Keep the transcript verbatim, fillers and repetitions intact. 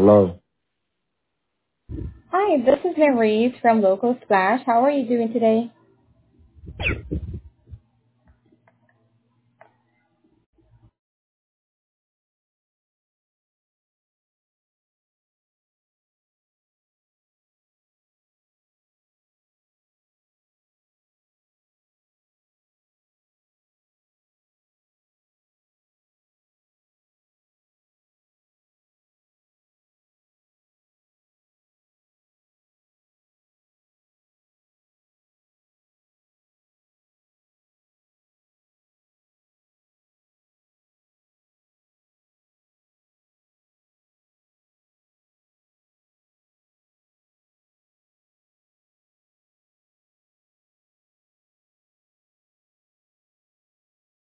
Hello. Hi, this is Maurice from Local Splash. How are you doing today?